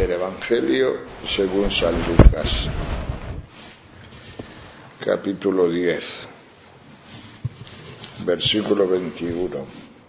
del Evangelio según San Lucas, capítulo 10, versículo 21.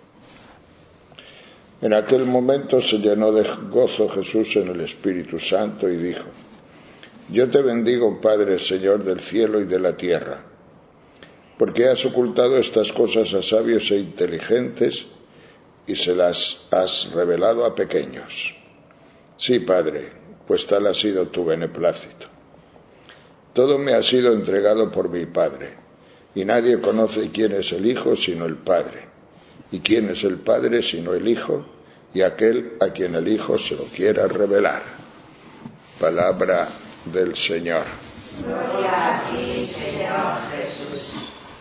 En aquel momento se llenó de gozo Jesús en el Espíritu Santo y dijo: Yo te bendigo, Padre, Señor del cielo y de la tierra, porque has ocultado estas cosas a sabios e inteligentes y se las has revelado a pequeños. Sí, Padre, pues tal ha sido tu beneplácito. Todo me ha sido entregado por mi Padre, y nadie conoce quién es el Hijo sino el Padre, y quién es el Padre sino el Hijo, y aquel a quien el Hijo se lo quiera revelar. Palabra del Señor. Gloria a ti, Señor Jesús.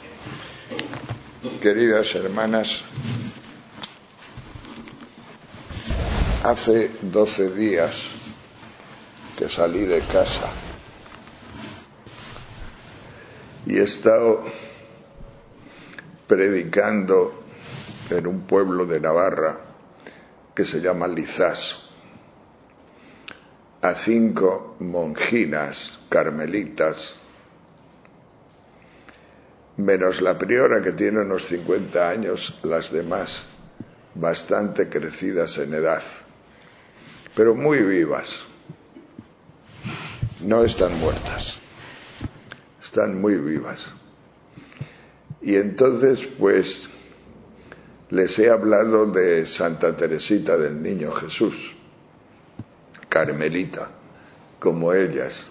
Queridas hermanas, hace 12 días que salí de casa y he estado predicando en un pueblo de Navarra que se llama Lizás a 5 monjinas carmelitas, menos la priora que tiene unos 50 años, las demás bastante crecidas en edad, pero muy vivas. No están muertas, están muy vivas. Y entonces pues les he hablado de Santa Teresita del Niño Jesús, carmelita, como ellas.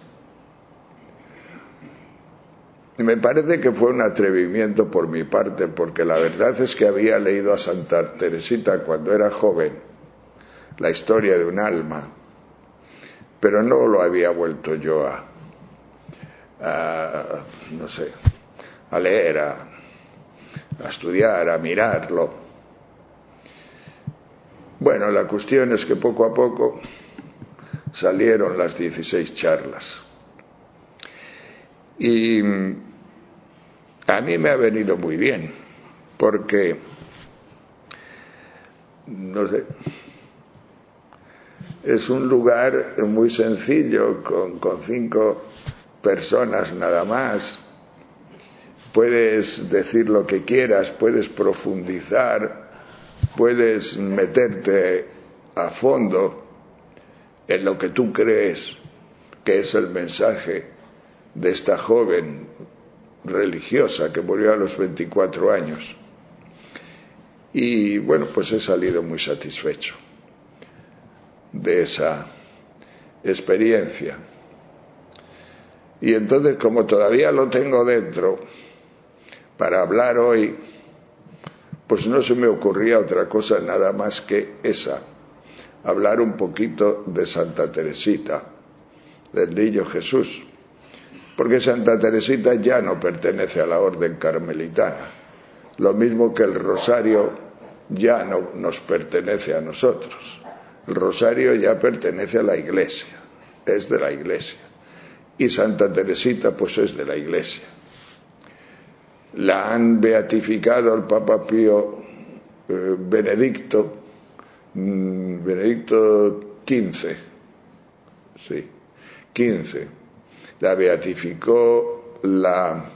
Y me parece que fue un atrevimiento por mi parte, porque la verdad es que había leído a Santa Teresita cuando era joven, la historia de un alma, pero no lo había vuelto yo a leer, a estudiar, a mirarlo. Bueno, la cuestión es que poco a poco salieron las 16 charlas. Y a mí me ha venido muy bien, porque, es un lugar muy sencillo, con 5 personas nada más. Puedes decir lo que quieras, puedes profundizar, puedes meterte a fondo en lo que tú crees que es el mensaje de esta joven religiosa que murió a los 24 años. Y bueno, pues he salido muy satisfecho de esa experiencia. Y entonces, como todavía lo tengo dentro, para hablar hoy, pues no se me ocurría otra cosa nada más que esa, hablar un poquito de Santa Teresita, del Niño Jesús, porque Santa Teresita ya no pertenece a la orden carmelitana, lo mismo que el rosario ya no nos pertenece a nosotros. El rosario ya pertenece a la Iglesia, es de la Iglesia, y Santa Teresita pues es de la Iglesia. La han beatificado el Papa Pío Benedicto XV, la beatificó, la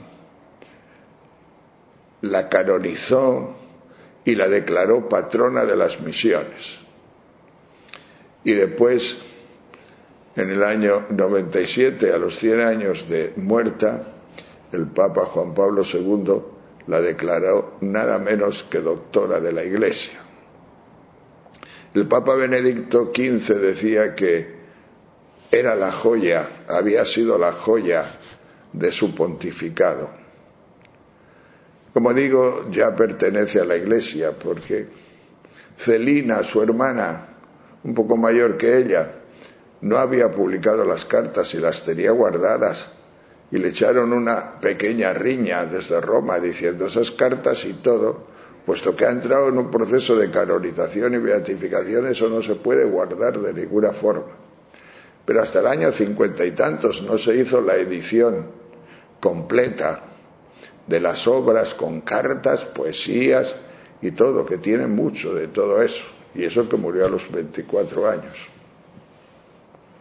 canonizó y la declaró patrona de las misiones. Y después, en el año 97, a los 100 años de muerta, el Papa Juan Pablo II la declaró nada menos que doctora de la Iglesia. El Papa Benedicto XV decía que era la joya, había sido la joya de su pontificado. Como digo, ya pertenece a la Iglesia, porque Celina, su hermana, un poco mayor que ella, no había publicado las cartas y las tenía guardadas, y le echaron una pequeña riña desde Roma diciendo: esas cartas y todo, puesto que ha entrado en un proceso de canonización y beatificación, eso no se puede guardar de ninguna forma. Pero hasta el año 50 y tantos no se hizo la edición completa de las obras con cartas, poesías y todo, que tiene mucho de todo eso, y eso que murió a los 24 años.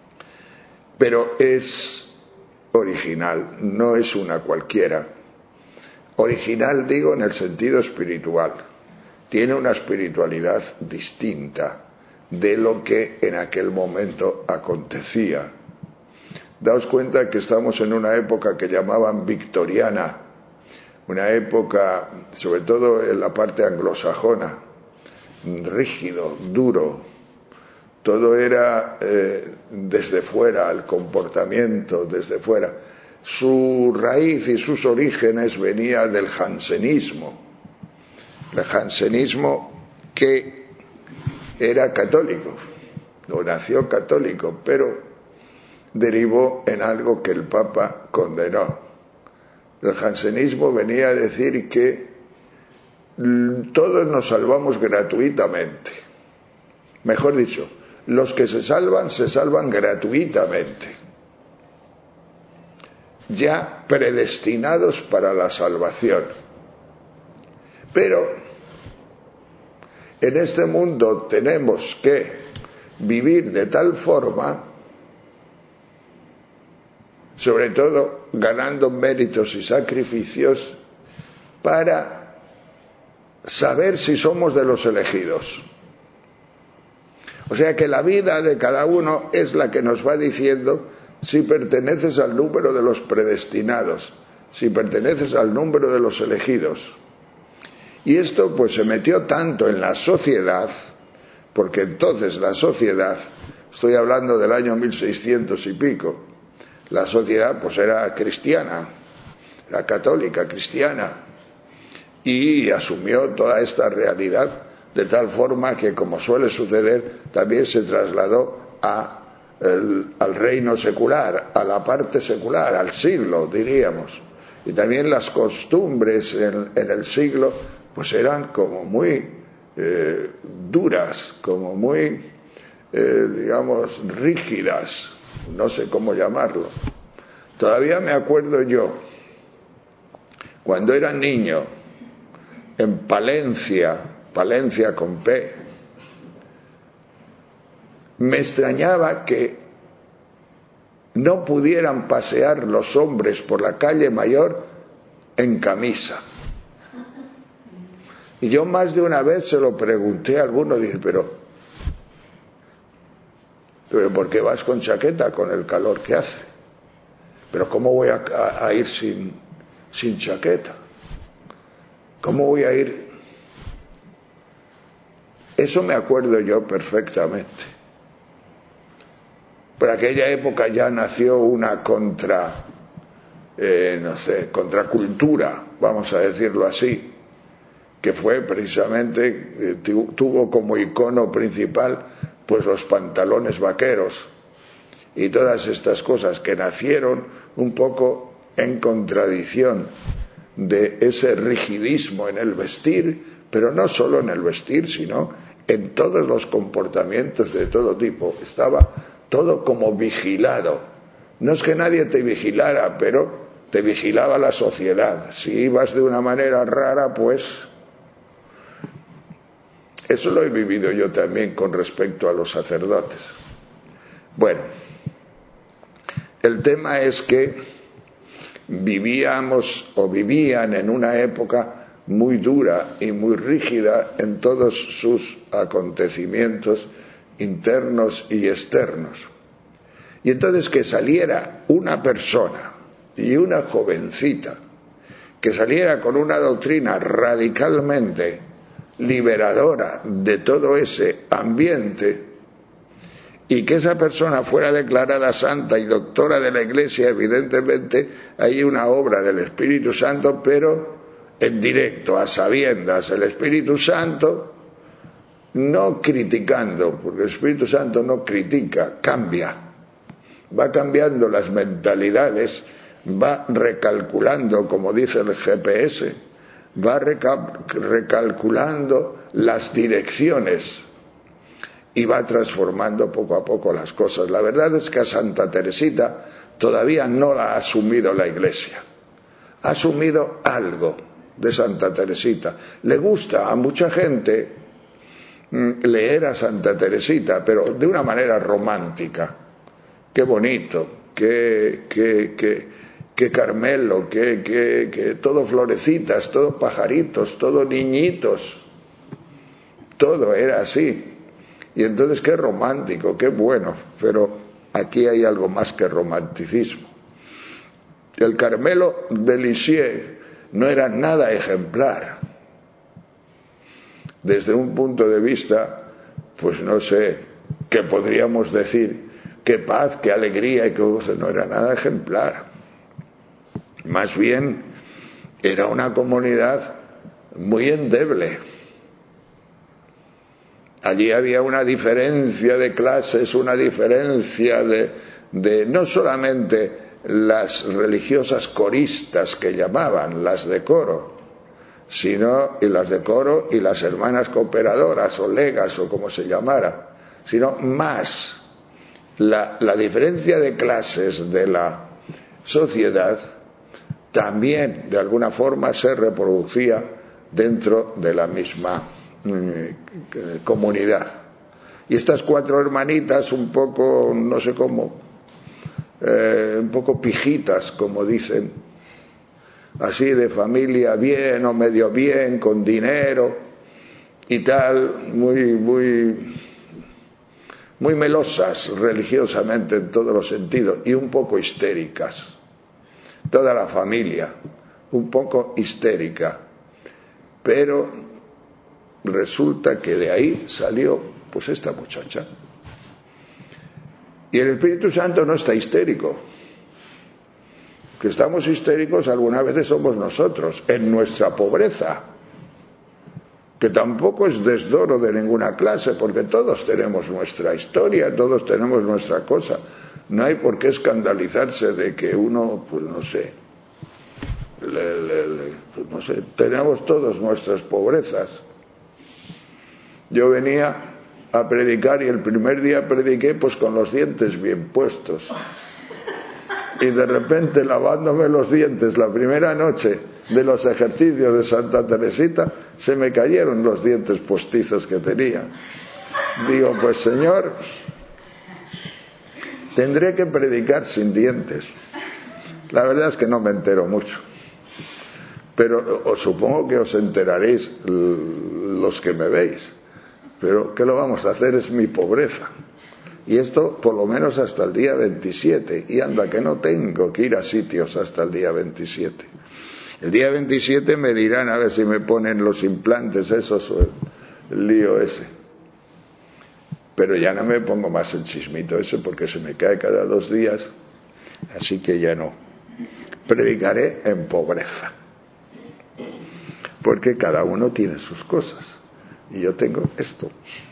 pero es original, no es una cualquiera. Original digo en el sentido espiritual. Tiene una espiritualidad distinta de lo que en aquel momento acontecía. Daos cuenta que estamos en una época que llamaban victoriana, una época, sobre todo en la parte anglosajona, rígido, duro. Todo era desde fuera, el comportamiento desde fuera. Su raíz y sus orígenes venía del jansenismo. El jansenismo que era católico, o nació católico, pero derivó en algo que el Papa condenó. El jansenismo venía a decir que todos nos salvamos gratuitamente. Mejor dicho, los que se salvan gratuitamente, ya predestinados para la salvación. Pero en este mundo tenemos que vivir de tal forma, sobre todo ganando méritos y sacrificios, para saber si somos de los elegidos. O sea que la vida de cada uno es la que nos va diciendo si perteneces al número de los predestinados, si perteneces al número de los elegidos. Y esto pues se metió tanto en la sociedad, porque entonces la sociedad, estoy hablando del año 1600 y pico, la sociedad pues era cristiana, era católica, cristiana, y asumió toda esta realidad de tal forma que, como suele suceder, también se trasladó al reino secular, a la parte secular, al siglo, diríamos. Y también las costumbres en el siglo pues eran como muy duras, como muy, digamos, rígidas, no sé cómo llamarlo. Todavía me acuerdo yo, cuando era niño, en Palencia con P, me extrañaba que no pudieran pasear los hombres por la calle Mayor en camisa. Y yo más de una vez se lo pregunté a alguno, dije, pero ¿por qué vas con chaqueta con el calor que hace? Pero ¿cómo voy a ir sin chaqueta? ¿Cómo voy a ir? Eso me acuerdo yo perfectamente. Por aquella época ya nació una contracultura, vamos a decirlo así, que fue precisamente, tuvo como icono principal pues los pantalones vaqueros y todas estas cosas que nacieron un poco en contradicción de ese rigidismo en el vestir, pero no solo en el vestir, sino en todos los comportamientos de todo tipo. Estaba todo como vigilado. No es que nadie te vigilara, pero te vigilaba la sociedad. Si ibas de una manera rara, pues eso lo he vivido yo también con respecto a los sacerdotes. Bueno, el tema es que vivían en una época muy dura y muy rígida en todos sus acontecimientos internos y externos. Y entonces que saliera una persona y una jovencita que saliera con una doctrina radicalmente liberadora de todo ese ambiente, y que esa persona fuera declarada santa y doctora de la Iglesia, evidentemente hay una obra del Espíritu Santo, pero en directo, a sabiendas. El Espíritu Santo no criticando, porque el Espíritu Santo no critica, cambia, va cambiando las mentalidades, va recalculando, como dice el GPS, va recalculando las direcciones y va transformando poco a poco las cosas. La verdad es que a Santa Teresita todavía no la ha asumido la Iglesia. Ha asumido algo de Santa Teresita. Le gusta a mucha gente leer a Santa Teresita, pero de una manera romántica. qué bonito, qué Carmelo, que todo florecitas, todo pajaritos, todo niñitos, todo era así. Y entonces qué romántico, qué bueno, pero aquí hay algo más que romanticismo. El Carmelo de Lisieux no era nada ejemplar. Desde un punto de vista, pues no sé, qué podríamos decir, qué paz, qué alegría, y qué gozo, no era nada ejemplar. Más bien, era una comunidad muy endeble. Allí había una diferencia de clases, una diferencia de no solamente las religiosas coristas que llamaban, las de coro, y las de coro y las hermanas cooperadoras o legas o como se llamara, sino más la diferencia de clases de la sociedad también de alguna forma se reproducía dentro de la misma comunidad. Y estas 4 hermanitas un poco, no sé cómo, un poco pijitas, como dicen, así de familia bien o medio bien, con dinero y tal, muy melosas religiosamente en todos los sentidos y un poco histéricas. Toda la familia un poco histérica, pero resulta que de ahí salió pues esta muchacha. Y el Espíritu Santo no está histérico. Que estamos histéricos algunas veces somos nosotros, en nuestra pobreza, que tampoco es desdoro de ninguna clase, porque todos tenemos nuestra historia, todos tenemos nuestra cosa. No hay por qué escandalizarse de que uno, pues no sé, tenemos todos nuestras pobrezas. Yo venía a predicar y el primer día prediqué pues con los dientes bien puestos. Y de repente, lavándome los dientes la primera noche de los ejercicios de Santa Teresita, se me cayeron los dientes postizos que tenía. Digo, pues Señor, tendré que predicar sin dientes. La verdad es que no me entero mucho, pero os supongo que os enteraréis los que me veis. Pero ¿qué lo vamos a hacer? Es mi pobreza. Y esto por lo menos hasta el día 27. Y anda que no tengo que ir a sitios hasta el día 27. El día 27 me dirán a ver si me ponen los implantes esos o el lío ese. Pero ya no me pongo más el chismito ese porque se me cae cada 2 días. Así que ya no. Predicaré en pobreza. Porque cada uno tiene sus cosas. Y yo tengo esto.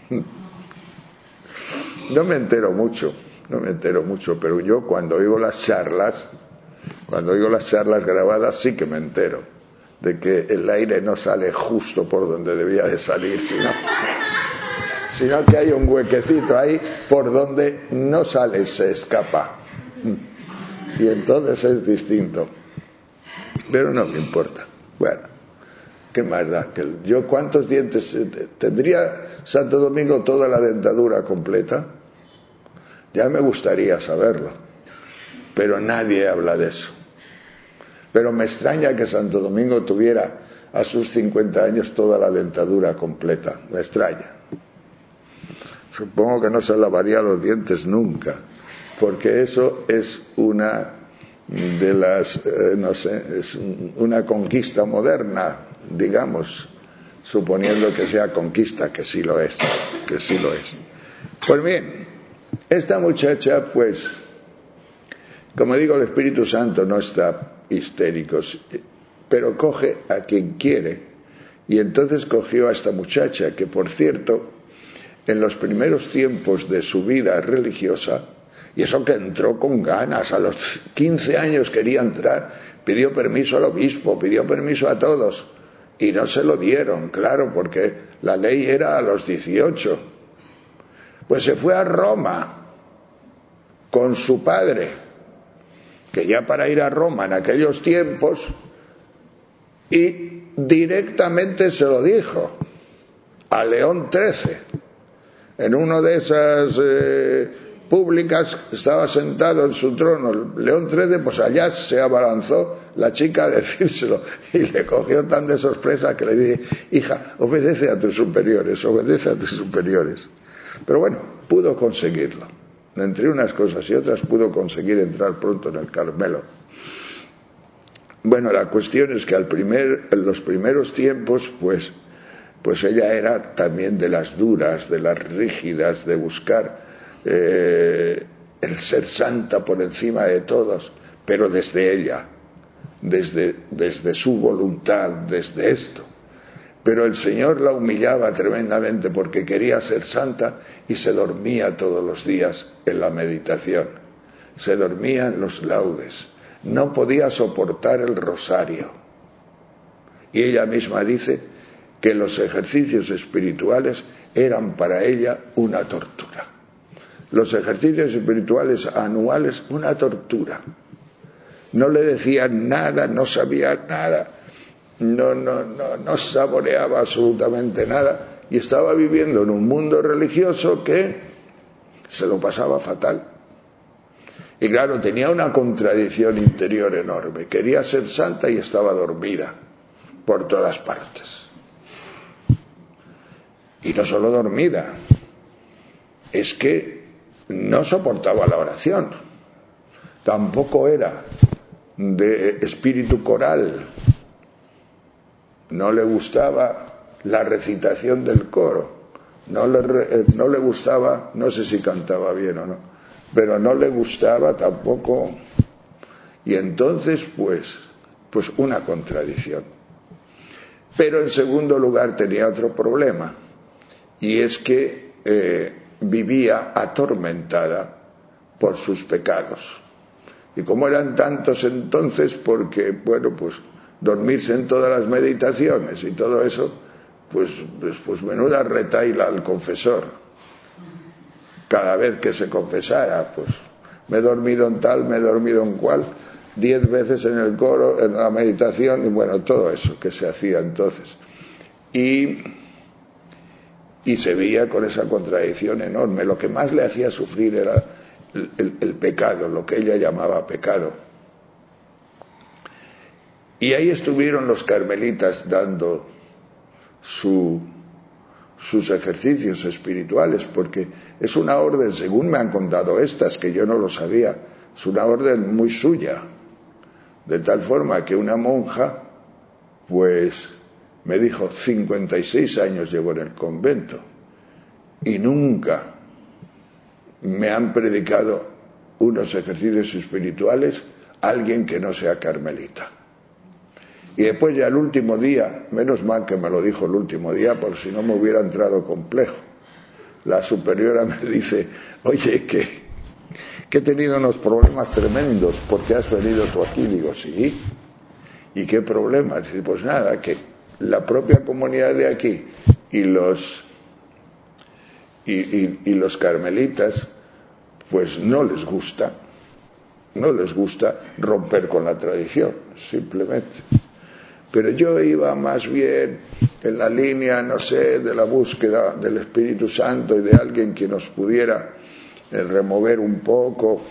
No me entero mucho, pero yo cuando oigo las charlas grabadas sí que me entero de que el aire no sale justo por donde debía de salir, sino que hay un huequecito ahí por donde no sale, se escapa. Y entonces es distinto. Pero no me importa. Bueno, ¿qué más da? Yo ¿cuántos dientes tendría Santo Domingo? Toda la dentadura completa. Ya me gustaría saberlo, pero nadie habla de eso. Pero me extraña que Santo Domingo tuviera a sus 50 años toda la dentadura completa. Me extraña. Supongo que no se lavaría los dientes nunca, porque eso es una de las, es una conquista moderna, digamos, suponiendo que sea conquista, que sí lo es. Pues bien, esta muchacha, pues, como digo, el Espíritu Santo no está histérico, pero coge a quien quiere. Y entonces cogió a esta muchacha, que por cierto, en los primeros tiempos de su vida religiosa, y eso que entró con ganas, a los 15 años quería entrar, pidió permiso al obispo, pidió permiso a todos, y no se lo dieron, claro, porque la ley era a los 18. Pues se fue a Roma con su padre, que ya para ir a Roma en aquellos tiempos, y directamente se lo dijo a León XIII, en uno de esas públicas, estaba sentado en su trono León XIII, pues allá se abalanzó la chica a decírselo y le cogió tan de sorpresa que le dije: hija, obedece a tus superiores, obedece a tus superiores. Pero bueno, pudo conseguirlo. Entre unas cosas y otras pudo conseguir entrar pronto en el Carmelo. Bueno, la cuestión es que en los primeros tiempos, pues ella era también de las duras, de las rígidas, de buscar el ser santa por encima de todos, pero desde ella, desde su voluntad, desde esto. Pero el Señor la humillaba tremendamente porque quería ser santa y se dormía todos los días en la meditación, se dormía en los laudes, no podía soportar el rosario. Y ella misma dice que los ejercicios espirituales eran para ella una tortura. Los ejercicios espirituales anuales, una tortura. No le decían nada, no sabía nada, no saboreaba absolutamente nada y estaba viviendo en un mundo religioso que se lo pasaba fatal. Y claro, tenía una contradicción interior enorme. Quería ser santa y estaba dormida por todas partes. Y no solo dormida, es que no soportaba la oración. Tampoco era de espíritu coral. No le gustaba la recitación del coro. No le gustaba, no sé si cantaba bien o no, pero no le gustaba tampoco. Y entonces, pues una contradicción. Pero en segundo lugar tenía otro problema, y es que vivía atormentada por sus pecados. Y como eran tantos entonces, porque, bueno, pues dormirse en todas las meditaciones y todo eso, pues menuda retaila al confesor. Cada vez que se confesara, pues me he dormido en tal, me he dormido en cual, 10 veces en el coro, en la meditación, y bueno, todo eso que se hacía entonces. Y se veía con esa contradicción enorme. Lo que más le hacía sufrir era el pecado, lo que ella llamaba pecado. Y ahí estuvieron los carmelitas dando sus ejercicios espirituales, porque es una orden, según me han contado estas, que yo no lo sabía, es una orden muy suya, de tal forma que una monja, pues me dijo, 56 años llevo en el convento y nunca me han predicado unos ejercicios espirituales alguien que no sea carmelita. Y después ya el último día, menos mal que me lo dijo el último día, por si no me hubiera entrado complejo, la superiora me dice: oye, que he tenido unos problemas tremendos porque has venido tú aquí. Digo, sí. ¿Y qué problemas? Dice, pues nada, que la propia comunidad de aquí y los carmelitas, pues no les gusta romper con la tradición, simplemente. Pero yo iba más bien en la línea, no sé, de la búsqueda del Espíritu Santo y de alguien que nos pudiera remover un poco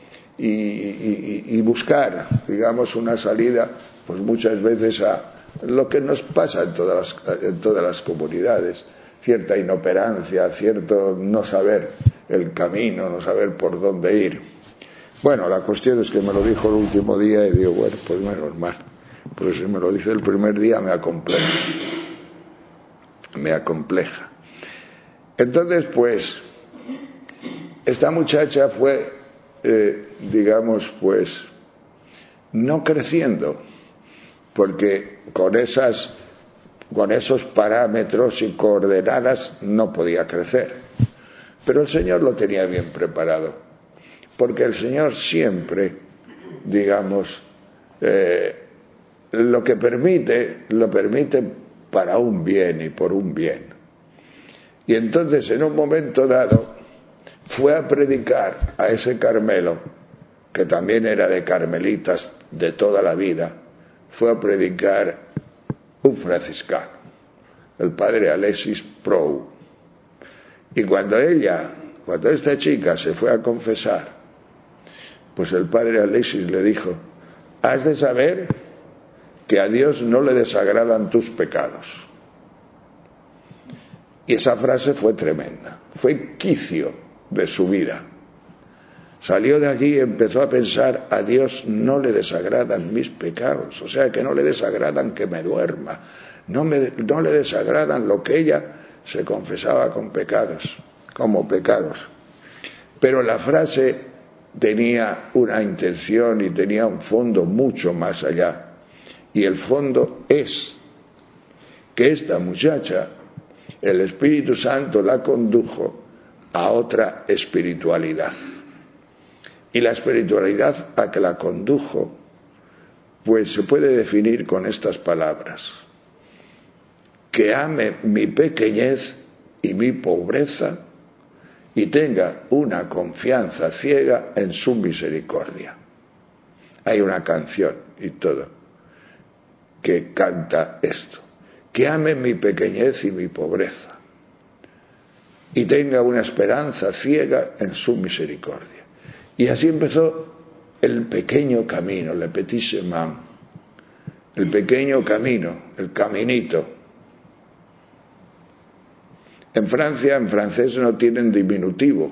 y buscar, digamos, una salida, pues muchas veces a lo que nos pasa en todas las comunidades, cierta inoperancia, cierto no saber el camino, no saber por dónde ir. Bueno, la cuestión es que me lo dijo el último día y digo, bueno, pues menos mal. Pues si me lo dice el primer día me acompleja. Entonces, pues, esta muchacha fue, digamos, pues, no creciendo, porque con esos parámetros y coordenadas no podía crecer. Pero el Señor lo tenía bien preparado, porque el Señor siempre, digamos, lo permite para un bien y por un bien. Y entonces, en un momento dado, fue a predicar a ese Carmelo, que también era de carmelitas de toda la vida, fue a predicar un franciscano, el padre Alexis Prou. Y cuando ella cuando esta chica se fue a confesar, pues el padre Alexis le dijo: has de saber que a Dios no le desagradan tus pecados. Y esa frase fue tremenda, fue quicio de su vida. Salió de allí y empezó a pensar: a Dios no le desagradan mis pecados, o sea que no le desagradan que me duerma, no le desagradan lo que ella se confesaba con pecados, como pecados. Pero la frase tenía una intención y tenía un fondo mucho más allá. Y el fondo es que esta muchacha, el Espíritu Santo la condujo a otra espiritualidad. Y la espiritualidad a que la condujo, pues se puede definir con estas palabras: que ame mi pequeñez y mi pobreza y tenga una confianza ciega en su misericordia. Hay una canción y todo que canta esto: que ame mi pequeñez y mi pobreza y tenga una esperanza ciega en su misericordia. Y así empezó el pequeño camino, le petit chemin, el pequeño camino, el caminito. En Francia, en francés no tienen diminutivo,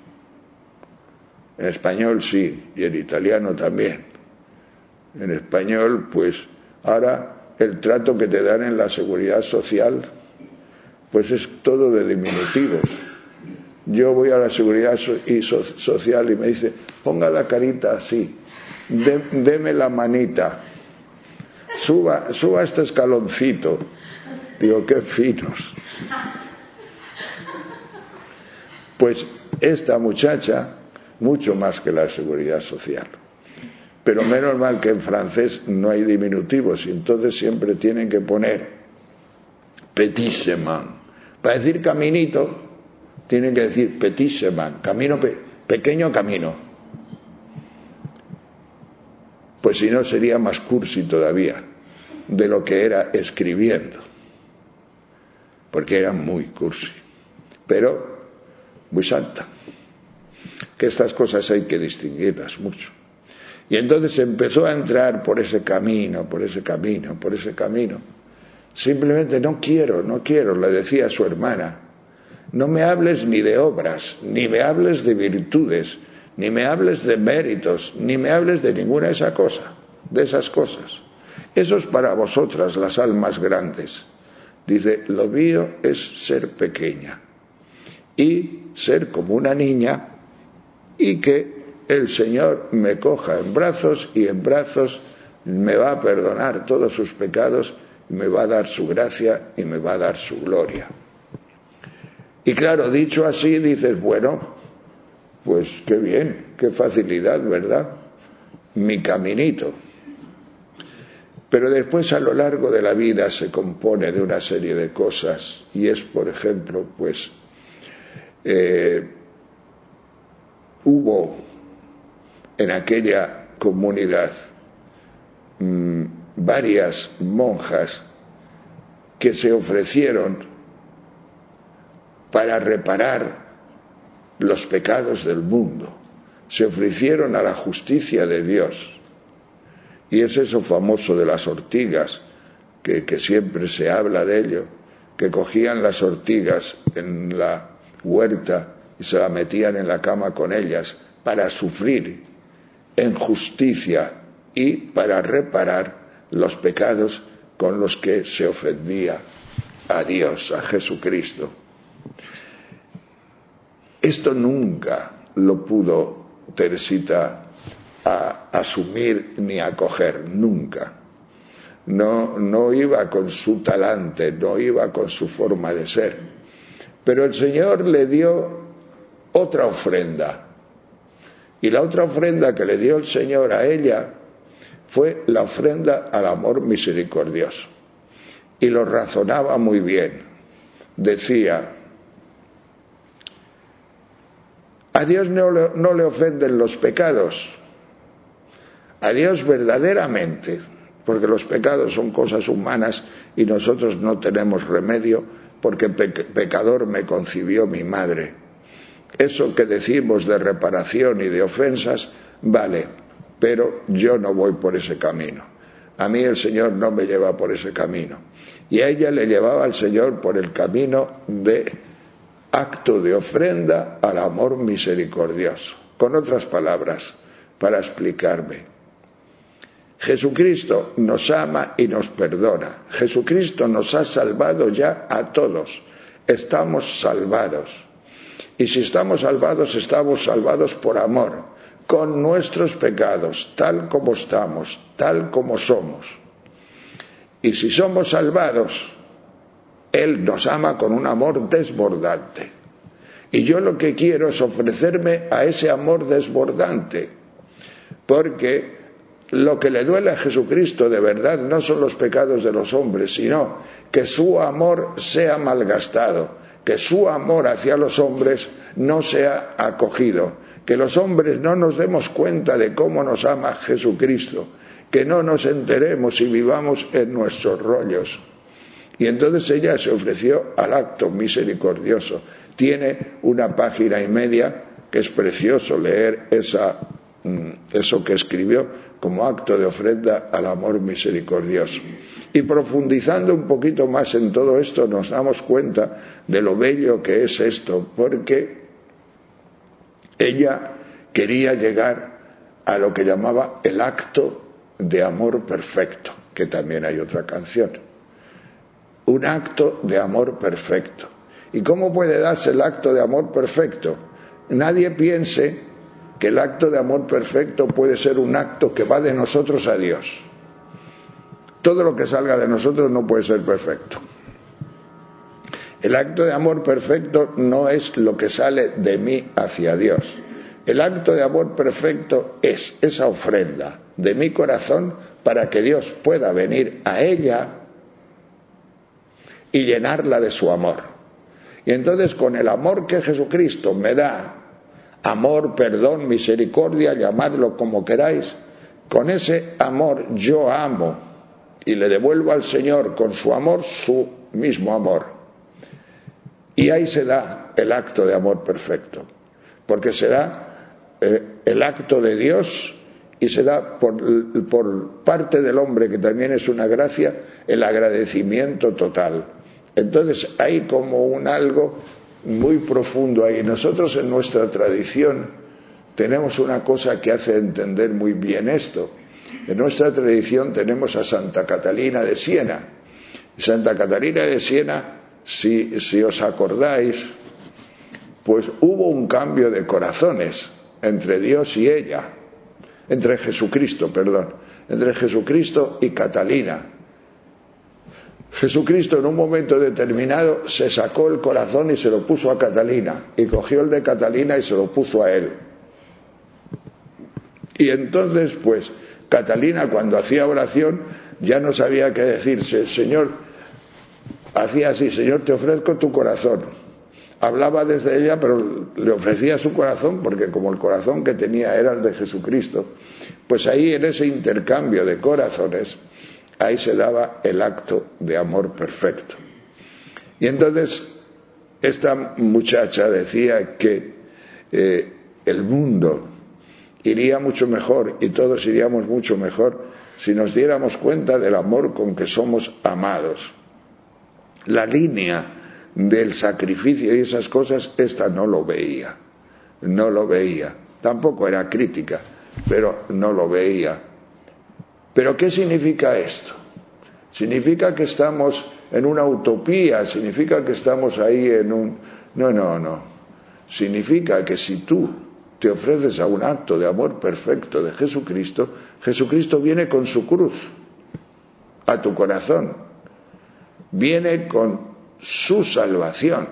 en español sí, y en italiano también. En español, pues ahora el trato que te dan en la seguridad social, pues es todo de diminutivos. Yo voy a la seguridad social y me dice: ponga la carita así, deme la manita, suba este escaloncito. Digo, qué finos. Pues esta muchacha, mucho más que la seguridad social. Pero menos mal que en francés no hay diminutivos y entonces siempre tienen que poner petit chemin. Para decir caminito, tienen que decir petit chemin, camino, pequeño camino. Pues si no sería más cursi todavía de lo que era escribiendo, porque era muy cursi, pero muy santa. Que estas cosas hay que distinguirlas mucho. Y entonces empezó a entrar por ese camino. Simplemente no quiero, le decía a su hermana: no me hables ni de obras, ni me hables de virtudes, ni me hables de méritos, ni me hables de ninguna de esas cosas. Eso es para vosotras, las almas grandes. Dice: lo mío es ser pequeña y ser como una niña, y que el Señor me coja en brazos, y en brazos me va a perdonar todos sus pecados, y me va a dar su gracia y me va a dar su gloria. Y claro, dicho así, dices: bueno, pues qué bien, qué facilidad, ¿verdad? Mi caminito. Pero después, a lo largo de la vida, se compone de una serie de cosas, y es, por ejemplo, pues hubo en aquella comunidad varias monjas que se ofrecieron para reparar los pecados del mundo, se ofrecieron a la justicia de Dios. Y es eso famoso de las ortigas, que siempre se habla de ello, que cogían las ortigas en la huerta y se la metían en la cama con ellas para sufrir en justicia y para reparar los pecados con los que se ofendía a Dios, a Jesucristo. Esto nunca lo pudo Teresita asumir ni acoger, nunca. No iba con su talante, no iba con su forma de ser. Pero el Señor le dio otra ofrenda. Y la otra ofrenda que le dio el Señor a ella fue la ofrenda al amor misericordioso. Y lo razonaba muy bien. Decía: a Dios no le ofenden los pecados. A Dios verdaderamente, porque los pecados son cosas humanas y nosotros no tenemos remedio, porque pecador me concibió mi madre. eso que decimos de reparación y de ofensas, vale, pero yo no voy por ese camino. A mí el Señor no me lleva por ese camino. Y a ella le llevaba al Señor por el camino de acto de ofrenda al amor misericordioso. Con otras palabras, para explicarme, Jesucristo nos ama y nos perdona. Jesucristo nos ha salvado ya a todos. Estamos salvados. Y si estamos salvados por amor, con nuestros pecados, tal como estamos, tal como somos. Y si somos salvados, Él nos ama con un amor desbordante. Y yo lo que quiero es ofrecerme a ese amor desbordante, porque lo que le duele a Jesucristo de verdad no son los pecados de los hombres, sino que su amor sea malgastado, que su amor hacia los hombres no sea acogido, que los hombres no nos demos cuenta de cómo nos ama Jesucristo, que no nos enteremos y vivamos en nuestros rollos. Y entonces ella se ofreció al acto misericordioso. Tiene 1 página y media, que es precioso leer eso que escribió como acto de ofrenda al amor misericordioso. Y profundizando un poquito más en todo esto, nos damos cuenta de lo bello que es esto, porque ella quería llegar a lo que llamaba el acto de amor perfecto, que también hay otra canción. Un acto de amor perfecto. ¿Y cómo puede darse el acto de amor perfecto? Nadie piense que el acto de amor perfecto puede ser un acto que va de nosotros a Dios. Todo lo que salga de nosotros no puede ser perfecto. El acto de amor perfecto no es lo que sale de mí hacia Dios. El acto de amor perfecto es esa ofrenda de mi corazón para que Dios pueda venir a ella y llenarla de su amor. Y entonces con el amor que Jesucristo me da, amor, perdón, misericordia, llamadlo como queráis, con ese amor yo amo y le devuelvo al Señor con su amor su mismo amor. Y ahí se da el acto de amor perfecto, porque se da el acto de Dios y se da por parte del hombre, que también es una gracia, el agradecimiento total. Entonces hay como un algo muy profundo ahí. Nosotros en nuestra tradición tenemos una cosa que hace entender muy bien esto. En nuestra tradición tenemos a Santa Catalina de Siena. Santa Catalina de Siena, si os acordáis, pues hubo un cambio de corazones entre Dios y ella, entre Jesucristo y Catalina. Jesucristo en un momento determinado se sacó el corazón y se lo puso a Catalina, y cogió el de Catalina y se lo puso a él. Y entonces pues Catalina, cuando hacía oración, ya no sabía qué decirse. Señor, hacía así: Señor, te ofrezco tu corazón. Hablaba desde ella, pero le ofrecía su corazón, porque como el corazón que tenía era el de Jesucristo, pues ahí en ese intercambio de corazones, ahí se daba el acto de amor perfecto. Y entonces esta muchacha decía que el mundo iría mucho mejor y todos iríamos mucho mejor si nos diéramos cuenta del amor con que somos amados. La línea del sacrificio y esas cosas, esta no lo veía. Tampoco era crítica, pero no lo veía. ¿Pero qué significa esto? ¿Significa que estamos en una utopía? ¿Significa que estamos ahí en un...? No. Significa que si tú te ofreces a un acto de amor perfecto de Jesucristo, Jesucristo viene con su cruz a tu corazón. Viene con su salvación.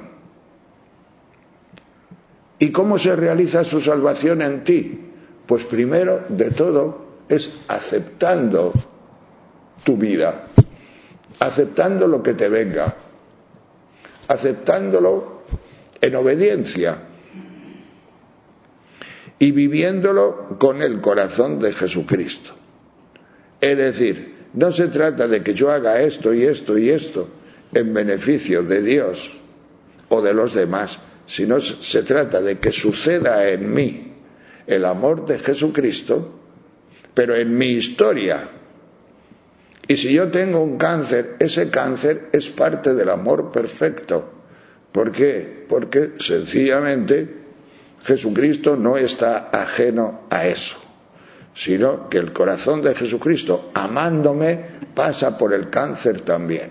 ¿Y cómo se realiza su salvación en ti? Pues primero de todo es aceptando tu vida, aceptando lo que te venga, aceptándolo en obediencia y viviéndolo con el corazón de Jesucristo. Es decir, no se trata de que yo haga esto y esto y esto en beneficio de Dios o de los demás, sino se trata de que suceda en mí el amor de Jesucristo, pero en mi historia. Y si yo tengo un cáncer, ese cáncer es parte del amor perfecto. ¿Por qué? Porque sencillamente Jesucristo no está ajeno a eso, sino que el corazón de Jesucristo, amándome, pasa por el cáncer también.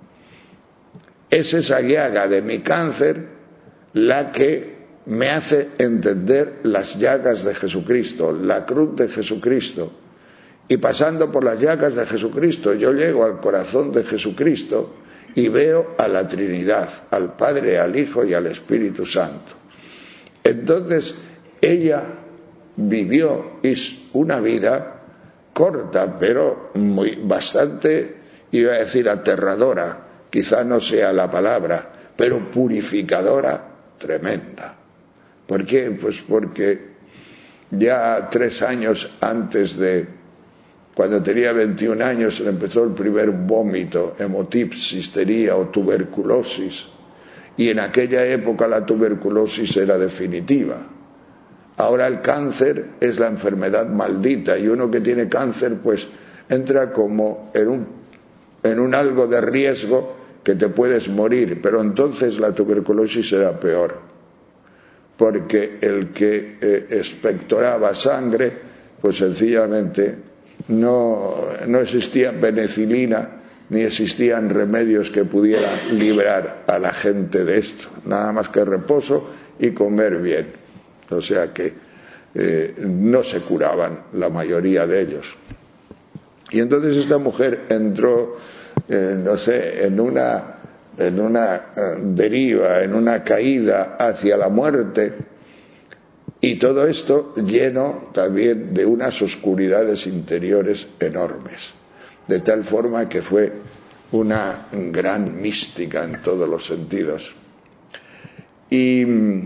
Es esa llaga de mi cáncer la que me hace entender las llagas de Jesucristo, la cruz de Jesucristo. Y pasando por las llagas de Jesucristo, yo llego al corazón de Jesucristo y veo a la Trinidad, al Padre, al Hijo y al Espíritu Santo. Entonces, ella vivió una vida corta, pero bastante, iba a decir aterradora, quizá no sea la palabra, pero purificadora tremenda. ¿Por qué? Pues porque ya 3 años antes cuando tenía 21 años, le empezó el primer vómito, hemotipsis tenía, o tuberculosis. Y en aquella época la tuberculosis era definitiva. Ahora el cáncer es la enfermedad maldita, y uno que tiene cáncer pues entra como en un algo de riesgo que te puedes morir, pero entonces la tuberculosis era peor, porque el que expectoraba sangre, pues sencillamente no existía penicilina ni existían remedios que pudieran librar a la gente de esto, nada más que reposo y comer bien. O sea que no se curaban la mayoría de ellos. Y entonces esta mujer entró, en una deriva, en una caída hacia la muerte, y todo esto lleno también de unas oscuridades interiores enormes, de tal forma que fue una gran mística en todos los sentidos. Y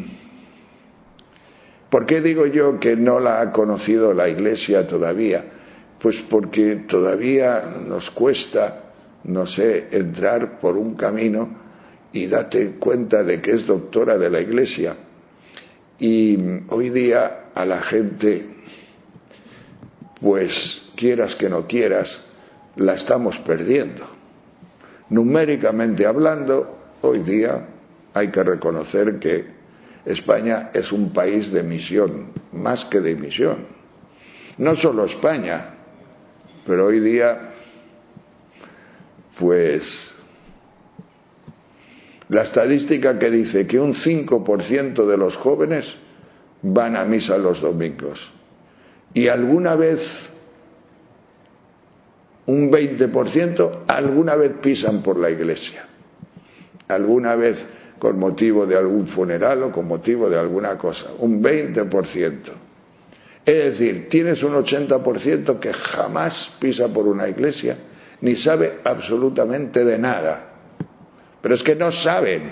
¿por qué digo yo que no la ha conocido la Iglesia todavía? Pues porque todavía nos cuesta, entrar por un camino y date cuenta de que es doctora de la Iglesia. Y hoy día a la gente, pues quieras que no quieras, la estamos perdiendo. Numéricamente hablando, hoy día hay que reconocer que España es un país de misión, más que de misión. No solo España, pero hoy día, pues, la estadística que dice que un 5% de los jóvenes van a misa los domingos y alguna vez un 20% alguna vez pisan por la iglesia, alguna vez con motivo de algún funeral o con motivo de alguna cosa, un 20%. Es decir, tienes un 80% que jamás pisa por una iglesia ni sabe absolutamente de nada. Pero es que no saben.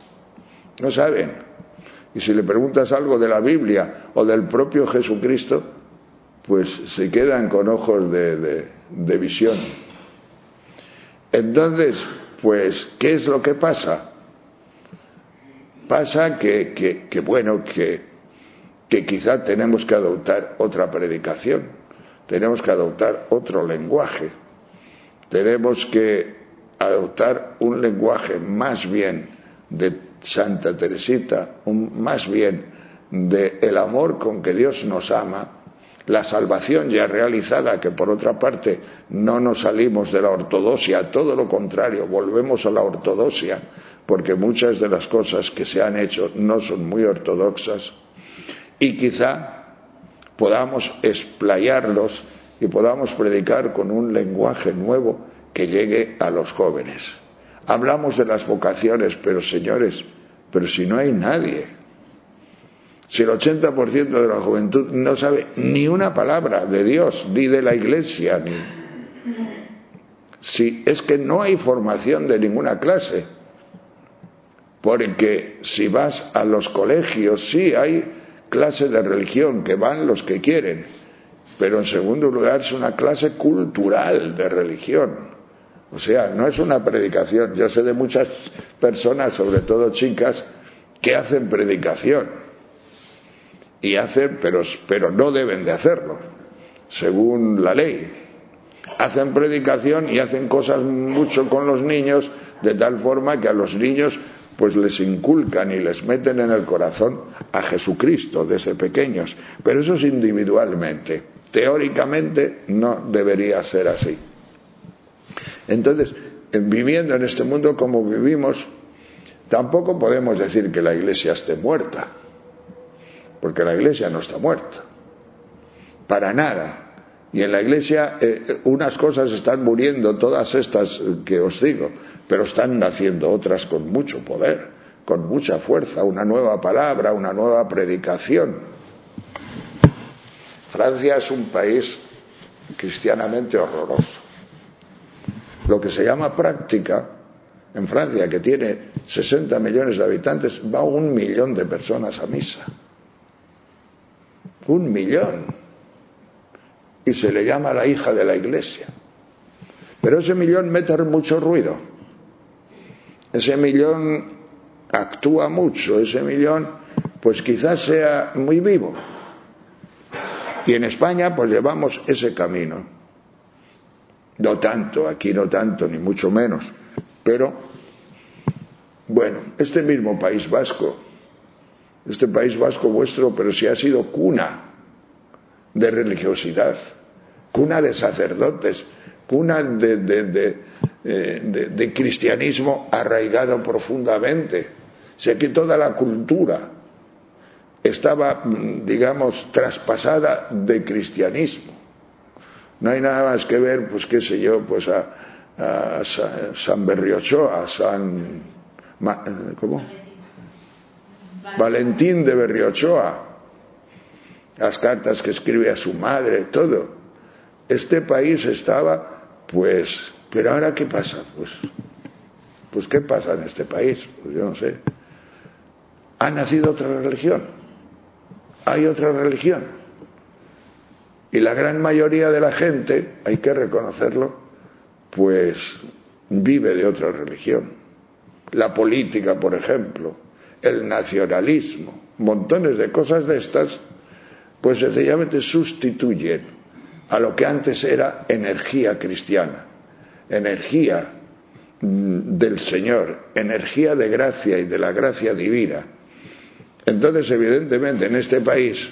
Y si le preguntas algo de la Biblia o del propio Jesucristo, pues se quedan con ojos de visión. Entonces, pues, ¿qué es lo que pasa? Pasa que quizá tenemos que adoptar otra predicación, tenemos que adoptar otro lenguaje, tenemos que adoptar un lenguaje más bien de Santa Teresita, más bien de el amor con que Dios nos ama, la salvación ya realizada, que por otra parte no nos salimos de la ortodoxia, todo lo contrario, volvemos a la ortodoxia, porque muchas de las cosas que se han hecho no son muy ortodoxas, y quizá podamos explayarlos y podamos predicar con un lenguaje nuevo que llegue a los jóvenes. Hablamos de las vocaciones, pero señores, pero si no hay nadie, si el 80% de la juventud no sabe ni una palabra de Dios, ni de la Iglesia, si es que no hay formación de ninguna clase, porque si vas a los colegios, sí hay clase de religión, que van los que quieren, pero en segundo lugar es una clase cultural de religión. O sea, no es una predicación. Yo sé de muchas personas, sobre todo chicas, que hacen predicación y hacen, pero no deben de hacerlo, según la ley. Hacen predicación y hacen cosas mucho con los niños, de tal forma que a los niños pues les inculcan y les meten en el corazón a Jesucristo desde pequeños, pero eso es individualmente. Teóricamente no debería ser así. Entonces, viviendo en este mundo como vivimos, tampoco podemos decir que la Iglesia esté muerta, porque la Iglesia no está muerta, para nada. Y en la Iglesia unas cosas están muriendo, todas estas que os digo, pero están naciendo otras con mucho poder, con mucha fuerza, una nueva palabra, una nueva predicación. Francia es un país cristianamente horroroso. Lo que se llama práctica, en Francia, que tiene 60 millones de habitantes, va 1 millón de personas a misa. 1 millón. Y se le llama la hija de la Iglesia. Pero ese millón mete mucho ruido. Ese millón actúa mucho. Ese millón, pues quizás sea muy vivo. Y en España, pues llevamos ese camino. No tanto, aquí no tanto, ni mucho menos. Pero, bueno, este mismo País Vasco, este País Vasco vuestro, pero si ha sido cuna de religiosidad, cuna de sacerdotes, cuna de cristianismo arraigado profundamente. Sé que toda la cultura estaba, digamos, traspasada de cristianismo. No hay nada más que ver, pues qué sé yo, pues a San Berriochoa, ¿cómo? Valentín de Berriochoa, las cartas que escribe a su madre, todo. Este país estaba, pues, pero ahora ¿qué pasa? Pues ¿qué pasa en este país? Pues yo no sé. Ha nacido otra religión. Hay otra religión. Y la gran mayoría de la gente, hay que reconocerlo, pues vive de otra religión. La política, por ejemplo, el nacionalismo, montones de cosas de estas, pues sencillamente sustituyen a lo que antes era energía cristiana, energía del Señor, energía de gracia y de la gracia divina. Entonces, evidentemente, en este país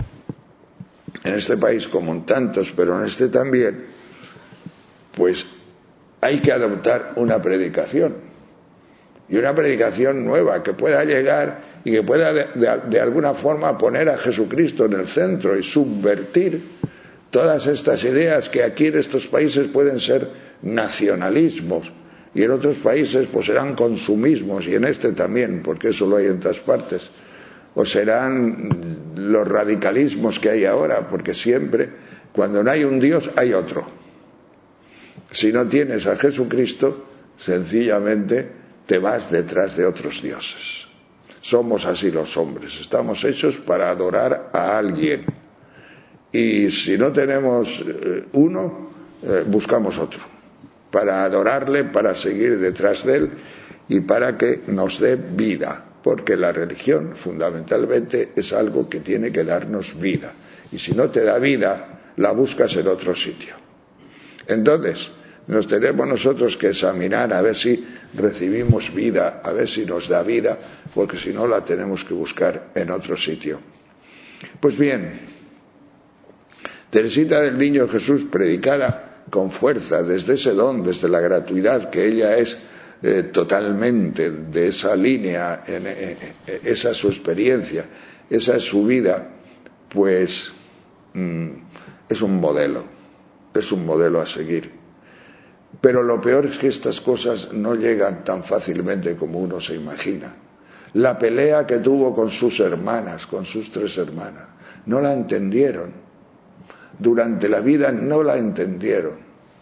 como en tantos, pero en este también, pues hay que adoptar una predicación, y una predicación nueva que pueda llegar y que pueda de alguna forma poner a Jesucristo en el centro y subvertir todas estas ideas que aquí en estos países pueden ser nacionalismos y en otros países pues serán consumismos, y en este también, porque eso lo hay en todas partes, o serán los radicalismos que hay ahora, porque siempre, cuando no hay un Dios, hay otro. Si no tienes a Jesucristo, sencillamente te vas detrás de otros dioses. Somos así los hombres, estamos hechos para adorar a alguien. Y si no tenemos uno, buscamos otro, para adorarle, para seguir detrás de él y para que nos dé vida, porque la religión fundamentalmente es algo que tiene que darnos vida, y si no te da vida, la buscas en otro sitio. Entonces, nos tenemos nosotros que examinar a ver si recibimos vida, a ver si nos da vida, porque si no la tenemos que buscar en otro sitio. Pues bien, Teresita del Niño Jesús, predicada con fuerza desde ese don, desde la gratuidad, que ella es totalmente de esa línea, esa es su experiencia, esa es su vida, pues es un modelo a seguir. Pero lo peor es que estas cosas no llegan tan fácilmente como uno se imagina. La pelea que tuvo con sus hermanas, con sus 3 hermanas, no la entendieron. Durante la vida no la entendieron.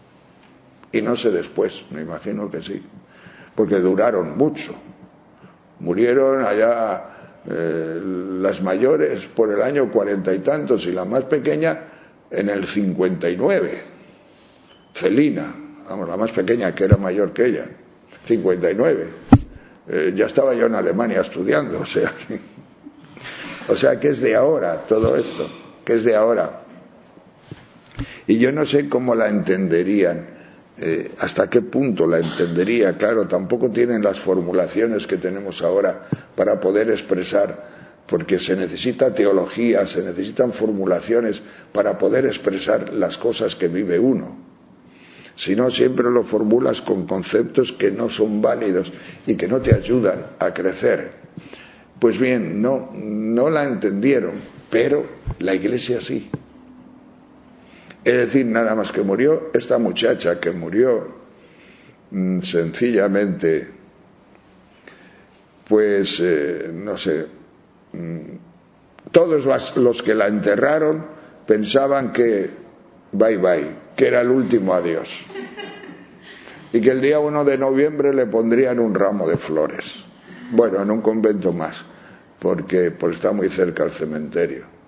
Y no sé después, me imagino que sí. Porque duraron mucho. Murieron allá las mayores por el año 40 y tantos y la más pequeña en el 59. Celina, vamos, la más pequeña, que era mayor que ella, 59. ya estaba yo en Alemania estudiando, o sea que es de ahora todo esto, que es de ahora. Y yo no sé cómo la entenderían, hasta qué punto la entendería. Claro, tampoco tienen las formulaciones que tenemos ahora para poder expresar, porque se necesita teología, se necesitan formulaciones para poder expresar las cosas que vive uno. Si no, siempre lo formulas con conceptos que no son válidos y que no te ayudan a crecer. Pues bien, no la entendieron, pero la Iglesia sí. Es decir, nada más que murió esta muchacha, que murió sencillamente, pues, no sé, todos los que la enterraron pensaban que bye bye, que era el último adiós, y que el día 1 de noviembre le pondrían un ramo de flores, bueno, en un convento más, porque está muy cerca el cementerio.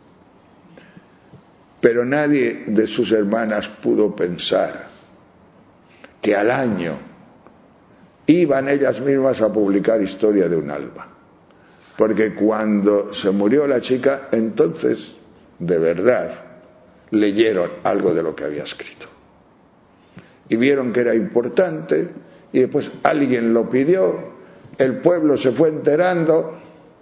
Pero nadie de sus hermanas pudo pensar que al año iban ellas mismas a publicar Historia de un alma. Porque cuando se murió la chica, entonces, de verdad, leyeron algo de lo que había escrito. Y vieron que era importante, y después alguien lo pidió, el pueblo se fue enterando,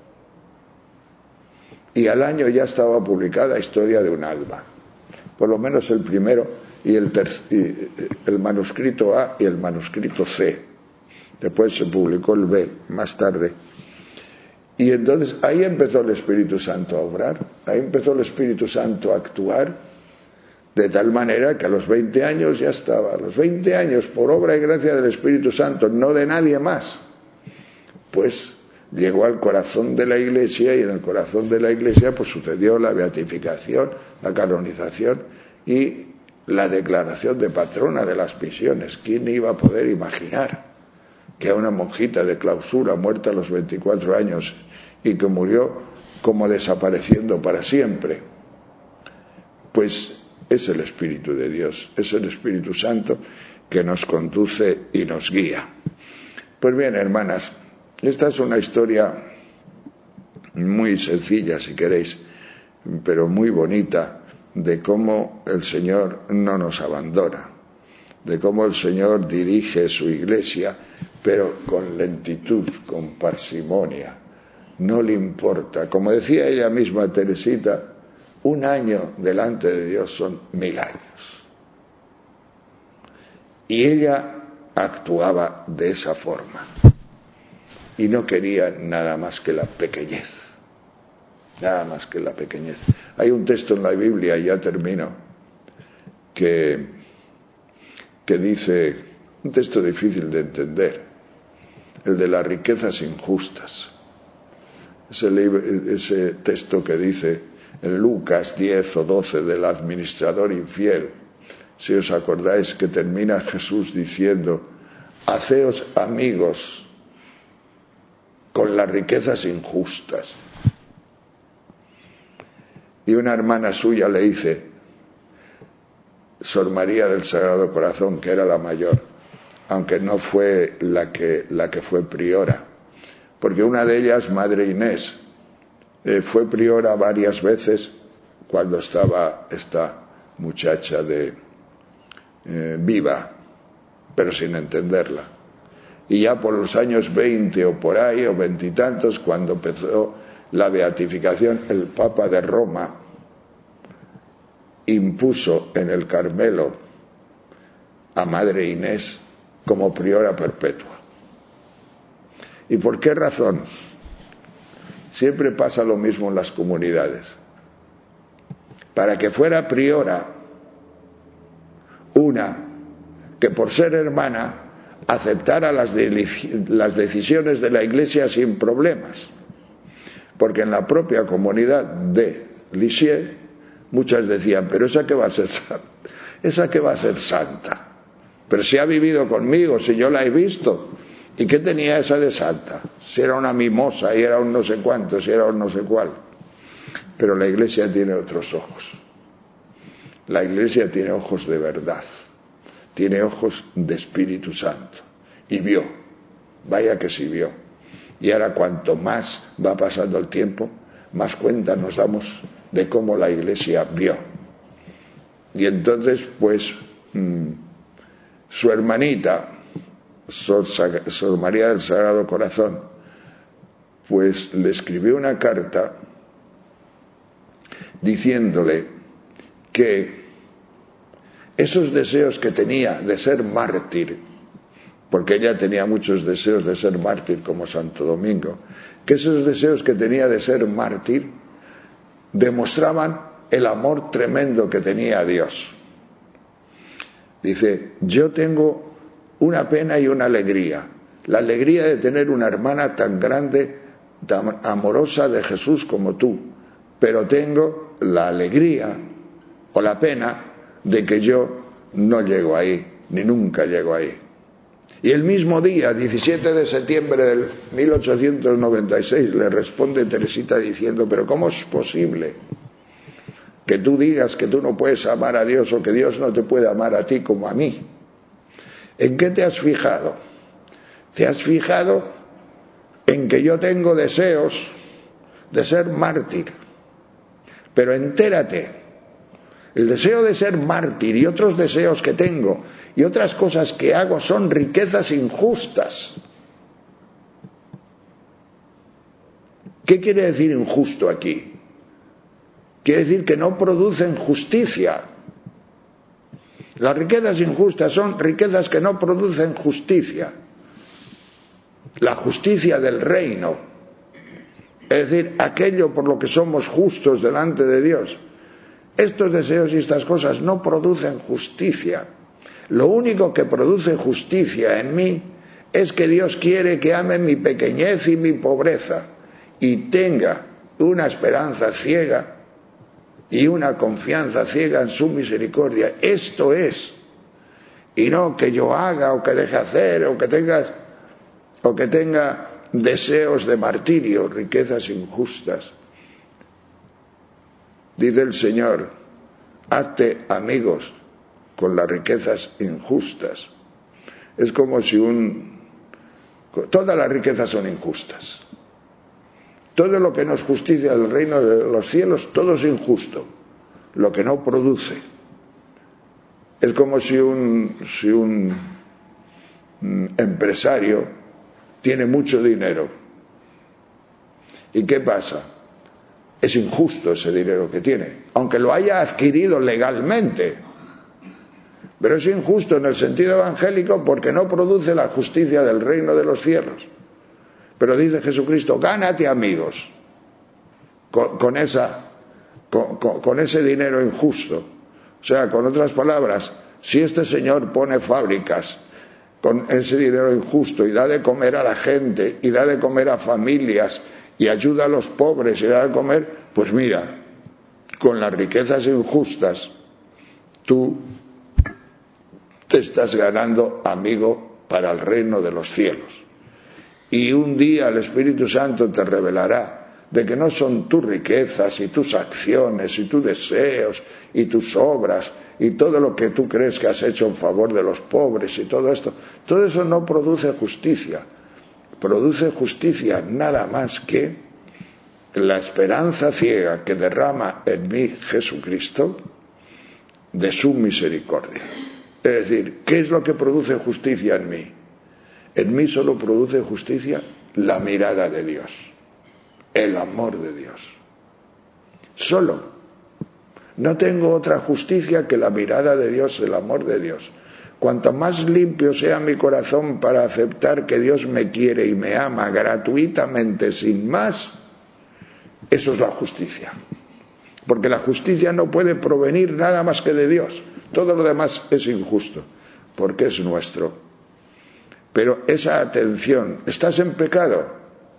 y al año ya estaba publicada Historia de un alma. Por lo menos el primero y el manuscrito A y el manuscrito C. Después se publicó el B más tarde. Y entonces ahí empezó el Espíritu Santo a obrar, ahí empezó el Espíritu Santo a actuar, de tal manera que a los 20 años ya estaba, a los 20 años, por obra y gracia del Espíritu Santo, no de nadie más, pues llegó al corazón de la Iglesia, y en el corazón de la Iglesia pues sucedió la beatificación, la canonización y la declaración de patrona de las misiones. ¿Quién iba a poder imaginar que a una monjita de clausura, muerta a los 24 años y que murió como desapareciendo para siempre? Pues es el Espíritu de Dios, es el Espíritu Santo que nos conduce y nos guía. Pues bien, hermanas, esta es una historia muy sencilla, si queréis, pero muy bonita, de cómo el Señor no nos abandona, de cómo el Señor dirige su Iglesia, pero con lentitud, con parsimonia. No le importa. Como decía ella misma, Teresita, un año delante de Dios son 1000 años. Y ella actuaba de esa forma. Y no quería nada más que la pequeñez. Nada más que la pequeñez. Hay un texto en la Biblia, y ya termino, que dice, un texto difícil de entender, el de las riquezas injustas. Ese texto que dice en Lucas 10 o 12 del administrador infiel, si os acordáis, que termina Jesús diciendo, haceos amigos con las riquezas injustas. Y una hermana suya le dice, Sor María del Sagrado Corazón, que era la mayor, aunque no fue la que fue priora, porque una de ellas, Madre Inés, fue priora varias veces cuando estaba esta muchacha viva, pero sin entenderla. Y ya por los años 20 o por ahí, o 20 y tantos, cuando empezó la beatificación, el Papa de Roma impuso en el Carmelo a Madre Inés como priora perpetua. ¿Y por qué razón? Siempre pasa lo mismo en las comunidades. Para que fuera priora una que por ser hermana aceptara las decisiones de la Iglesia sin problemas, porque en la propia comunidad de Lisieux muchas decían, pero esa que va a ser santa, esa que va a ser santa, pero si ha vivido conmigo, si yo la he visto, ¿y qué tenía esa de santa? Si era una mimosa y era un no sé cuánto, si era un no sé cuál. Pero la Iglesia tiene otros ojos. La Iglesia tiene ojos de verdad, tiene ojos de Espíritu Santo, y vio, vaya que sí vio, Y ahora cuanto más va pasando el tiempo, más cuenta nos damos de cómo la Iglesia vio. Y entonces, pues, su hermanita, Sor María del Sagrado Corazón, pues le escribió una carta diciéndole que esos deseos que tenía de ser mártir, porque ella tenía muchos deseos de ser mártir como Santo Domingo, que esos deseos que tenía de ser mártir demostraban el amor tremendo que tenía a Dios. Dice, yo tengo una pena y una alegría, la alegría de tener una hermana tan grande, tan amorosa de Jesús como tú, pero tengo la alegría o la pena de que yo no llego ahí, ni nunca llego ahí. Y el mismo día, 17 de septiembre del 1896, le responde Teresita diciendo, pero ¿cómo es posible que tú digas que tú no puedes amar a Dios o que Dios no te puede amar a ti como a mí? ¿En qué te has fijado? ¿Te has fijado en que yo tengo deseos de ser mártir? Pero entérate, el deseo de ser mártir y otros deseos que tengo y otras cosas que hago son riquezas injustas. ¿Qué quiere decir injusto aquí? Quiere decir que no producen justicia. Las riquezas injustas son riquezas que no producen justicia. La justicia del reino, es decir, aquello por lo que somos justos delante de Dios. Estos deseos y estas cosas no producen justicia. Lo único que produce justicia en mí es que Dios quiere que ame mi pequeñez y mi pobreza y tenga una esperanza ciega y una confianza ciega en su misericordia. Esto es, y no que yo haga o que deje hacer o que tenga deseos de martirio, riquezas injustas. Dice el Señor, hazte amigos con las riquezas injustas. Es como si todas las riquezas son injustas. Todo lo que nos justicia del reino de los cielos, todo es injusto. Lo que no produce. Es como si un empresario tiene mucho dinero. ¿Y qué pasa? Es injusto ese dinero que tiene, aunque lo haya adquirido legalmente. Pero es injusto en el sentido evangélico porque no produce la justicia del reino de los cielos. Pero dice Jesucristo, gánate amigos con ese dinero injusto. O sea, con otras palabras, si este señor pone fábricas con ese dinero injusto y da de comer a la gente y da de comer a familias y ayuda a los pobres y da de comer, pues mira, con las riquezas injustas tú te estás ganando amigo para el reino de los cielos. Y un día el Espíritu Santo te revelará de que no son tus riquezas y tus acciones y tus deseos y tus obras y todo lo que tú crees que has hecho en favor de los pobres y todo esto. Todo eso no produce justicia. Produce justicia nada más que la esperanza ciega que derrama en mí Jesucristo de su misericordia. Es decir, ¿qué es lo que produce justicia en mí? En mí solo produce justicia la mirada de Dios, el amor de Dios. Solo. No tengo otra justicia que la mirada de Dios, el amor de Dios. Cuanto más limpio sea mi corazón para aceptar que Dios me quiere y me ama gratuitamente, sin más, eso es la justicia. Porque la justicia no puede provenir nada más que de Dios. Todo lo demás es injusto, porque es nuestro. Pero esa atención, ¿estás en pecado?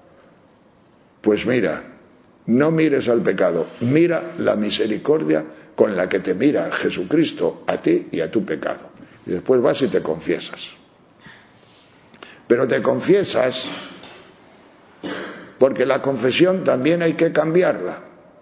Pues mira, no mires al pecado, mira la misericordia con la que te mira Jesucristo a ti y a tu pecado. Y después vas y te confiesas. Pero te confiesas porque la confesión también hay que cambiarla.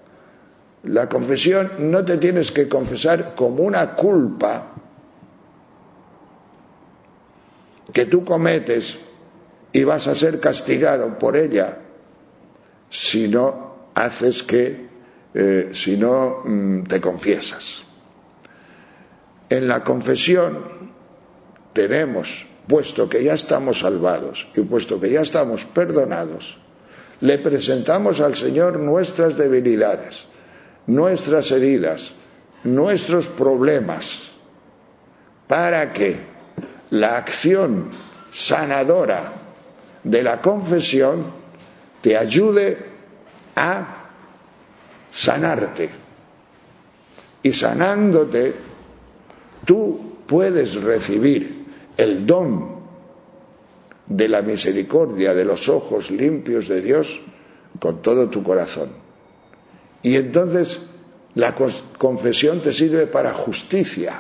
La confesión no te tienes que confesar como una culpa que tú cometes y vas a ser castigado por ella si no te confiesas. En la confesión tenemos, puesto que ya estamos salvados y puesto que ya estamos perdonados, le presentamos al Señor nuestras debilidades, nuestras heridas, nuestros problemas, para que la acción sanadora de la confesión te ayude a sanarte. Y sanándote, tú puedes recibir el don de la misericordia, de los ojos limpios de Dios con todo tu corazón. Y entonces la confesión te sirve para justicia,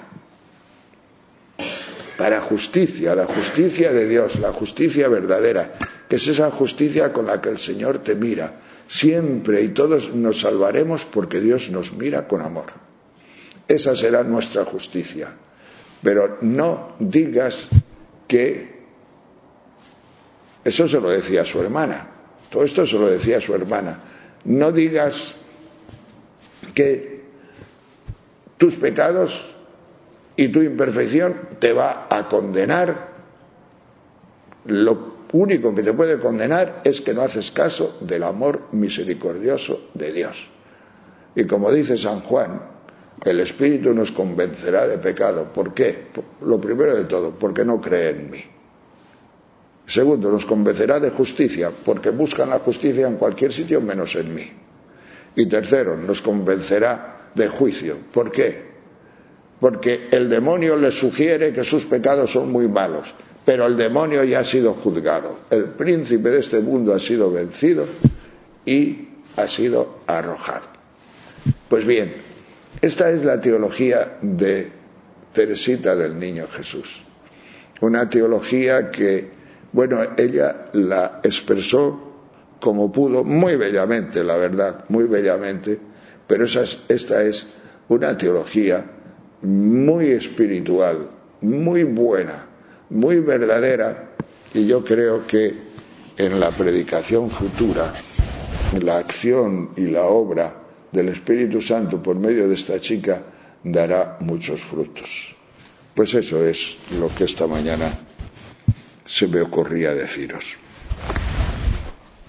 la justicia de Dios, la justicia verdadera, que es esa justicia con la que el Señor te mira. Siempre y todos nos salvaremos porque Dios nos mira con amor. Esa será nuestra justicia. Pero no digas que... Eso se lo decía a su hermana. Todo esto se lo decía a su hermana. No digas que tus pecados y tu imperfección te va a condenar. Lo único que te puede condenar es que no haces caso del amor misericordioso de Dios. Y como dice San Juan, el Espíritu nos convencerá de pecado. ¿Por qué? Lo primero de todo, porque no cree en mí. Segundo, nos convencerá de justicia, porque buscan la justicia en cualquier sitio menos en mí. Y tercero, nos convencerá de juicio. ¿Por qué? Porque el demonio les sugiere que sus pecados son muy malos, pero el demonio ya ha sido juzgado. El príncipe de este mundo ha sido vencido y ha sido arrojado. Pues bien, esta es la teología de Teresita del Niño Jesús. Una teología que, bueno, ella la expresó como pudo, muy bellamente, la verdad, muy bellamente, pero esta es una teología muy espiritual, muy buena, muy verdadera, y yo creo que en la predicación futura, la acción y la obra del Espíritu Santo por medio de esta chica dará muchos frutos. Pues eso es lo que esta mañana se me ocurría deciros.